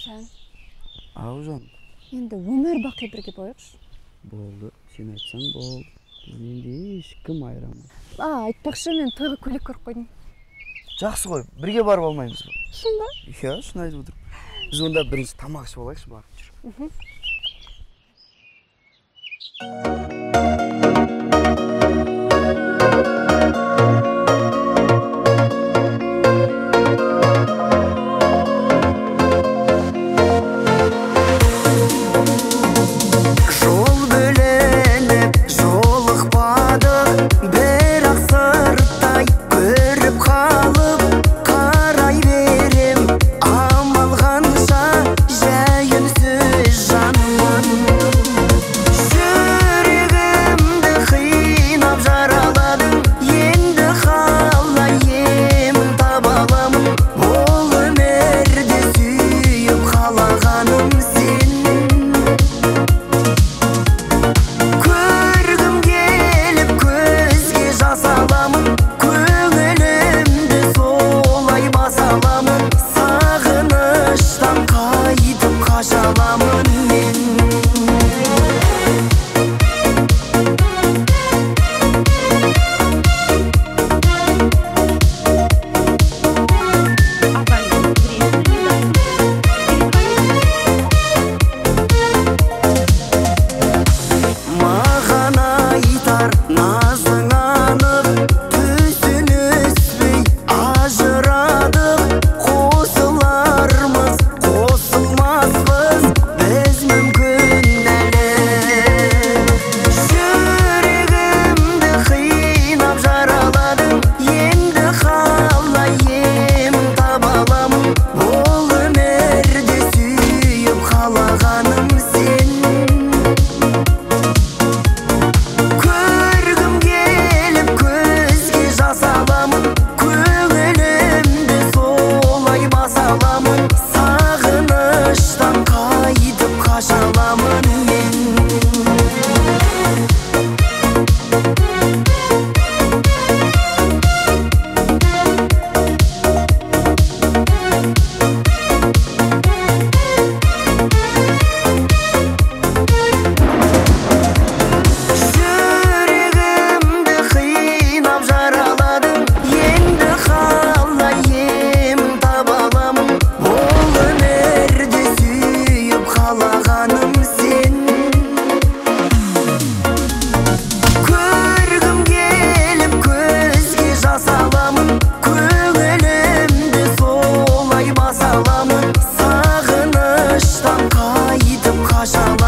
сен? Аужан. Енді өмір бақи бірге болайықшы. Болды. Сен айтсаң болды. Енді ешкім айырамайды. Айтпақшы, мен тойға көйлек көріп қойдым. Жақсы ғой, бірге барып алмаймыз ба? Шын ба? Иә, шын айтып отырмын. Біз онда бірінші тамақ ішіп алайықшы, барып жүр. Sağınıştan kaydım kaçalar.